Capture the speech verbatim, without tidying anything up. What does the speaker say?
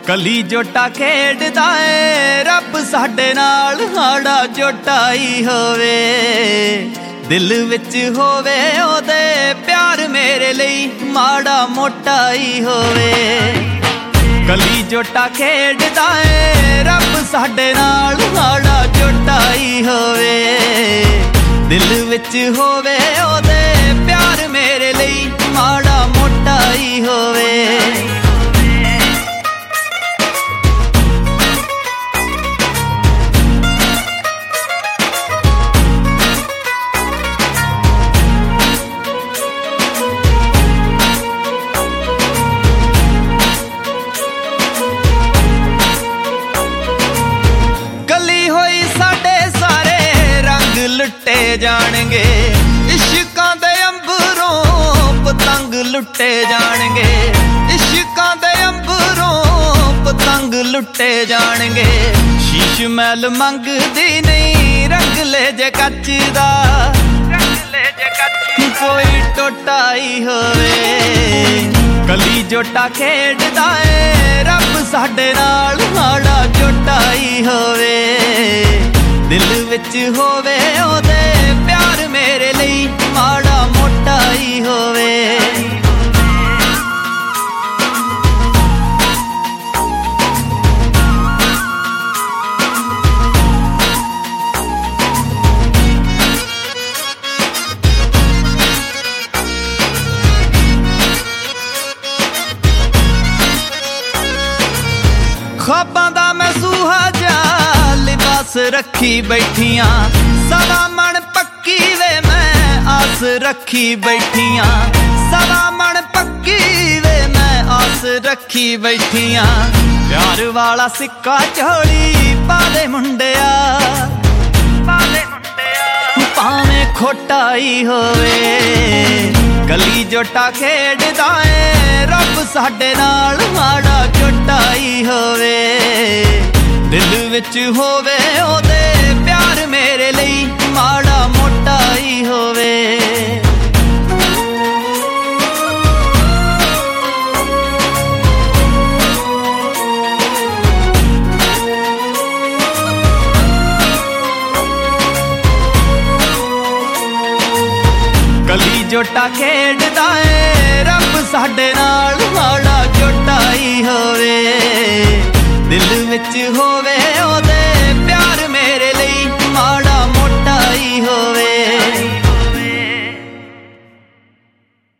कली जोटा खेडदा ए रब साडे नाल हाड़ा जोटाई होवे दिल विच होवे ओदे प्यार मेरे लई माड़ा मोटाई होवे। कली जोटा खेडदा ए रब साडे नाल हाड़ा जोटाई होवे दिल विच होवे ओदे प्यार मेरे लई माड़ा मोटाई होवे। लुटे जाणगे इश्कां दे अंबरों पतंग लुटे जाणगे इश्कां दे अंबरों पतंग लुटे जाणगे। शीश महल मंगदी नहीं रंग ले जे कच दा कोई टोटाई होवे। कली जोटा खेडदा ए रब साडे नाल हाड़ा जोटाई होवे दिल विच होवे ओदे प्यार मेरे लई माड़ा मोटाई होवे। ख्वाबां दा मैं सूहा जा लिबास रखी बैठियां सवा मन पक्की वे मैं आस रखी बैठियां सवा मन पक्की वे मैं आस रखी बैठियां। प्यार वाला सिक्का झोली पादे मुंडिया पादे मुंडिया भावें खोटाई होवे। कली जोटा खेडदा ए रब साडे नाल हाड़ा जोटाई होवे दिल विच होवे ओदे प्यार मेरे लई माड़ा मोटाई होवे। कली जोटा खेडदा ए रब साडे नाल हाड़ा जोटाई होवे दिल विच होवे